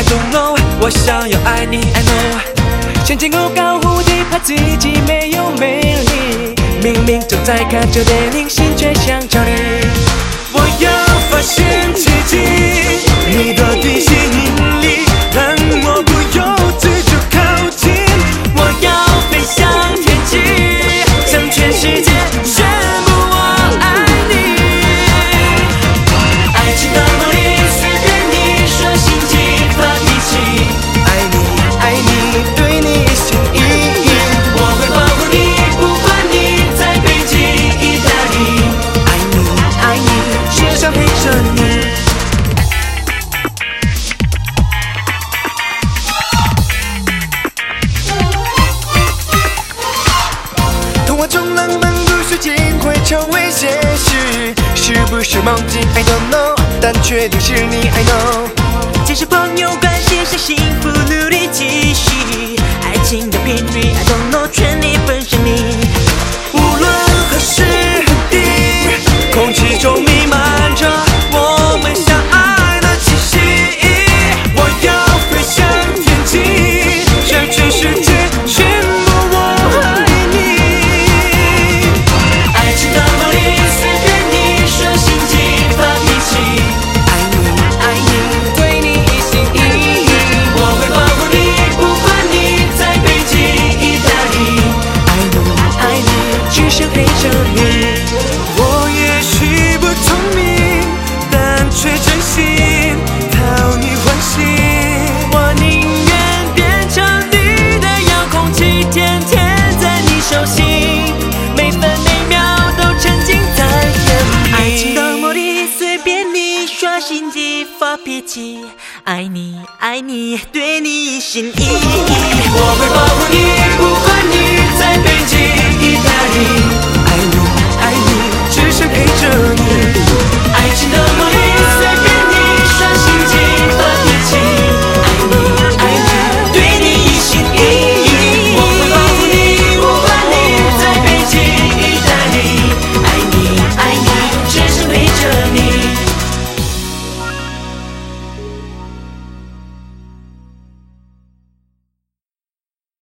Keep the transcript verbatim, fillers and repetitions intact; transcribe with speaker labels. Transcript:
Speaker 1: don't know， 我想要爱你 I know。前进后高蝴蝶，怕自己没有魅力，明明就在看着电影，心却想着你。我要发现奇迹，你的地心引力让我不由自主靠近。我要飞向天际，向全世界宣布我爱你。爱情的魔力，随便你说，心机发脾气。爱你，爱你，对你心意。我会保护你，不管你在北京、意大利。爱你，爱你，只想陪着你。童话中浪漫故事竟会成为现实，是不是梦境 I don't know， 但确定是你 I know。即使朋友关系是幸福，努力继续。爱情的频率 I don't know， 全力奔向你。无论何时何地，空气中弥漫着我们相爱的气息。我要飞向天际，向全世界宣布我爱你。爱情的魔力，随便你说，心机发脾气。爱你，爱你，对你一心一意。我会保护你，不管你在北京、意大利。爱你，爱你，只想陪着你。我也许不聪明，但却真心讨你欢心。我宁愿变成你的遥控器，天天在你手心，每分每秒都沉浸在甜蜜。爱情的魔力，随便你耍心机发脾气。爱你，爱你，对你一心一意。我会保护你。